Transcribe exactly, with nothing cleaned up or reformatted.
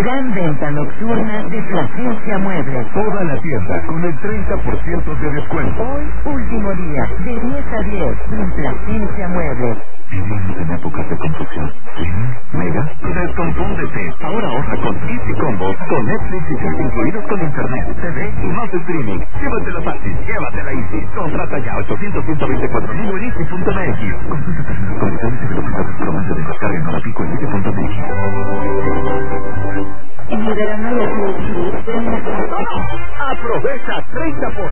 Gran venta nocturna de Plasencia Muebles. Toda la tienda con el treinta por ciento de descuento. Hoy, último día, de diez a diez, en Plasencia Muebles. Vivimos en épocas de confusión. ¿Quién? ¿Mega? Desconfúndete. Ahora ahorra con Easy Combo, con Netflix y chats incluidos con internet, T V y más streaming. Llévatela fácil, llévatela Easy. Contrata ya ochocientos ciento veinticuatro mil en easy punto m x. Consulta términos.